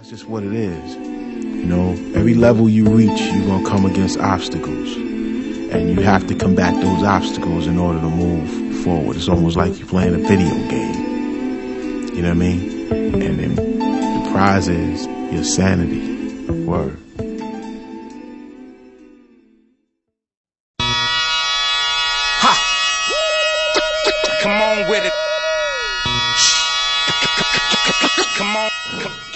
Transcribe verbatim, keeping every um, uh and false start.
That's just what it is. You know, every level you reach, you're going to come against obstacles. And you have to combat those obstacles in order to move forward. It's almost like you're playing a video game. You know what I mean? And then the prize is your sanity. Word. Come on with it. Come on. Come